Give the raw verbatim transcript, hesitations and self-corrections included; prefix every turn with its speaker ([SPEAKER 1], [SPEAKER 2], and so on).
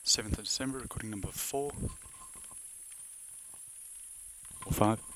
[SPEAKER 1] seventh of December, recording number four or five.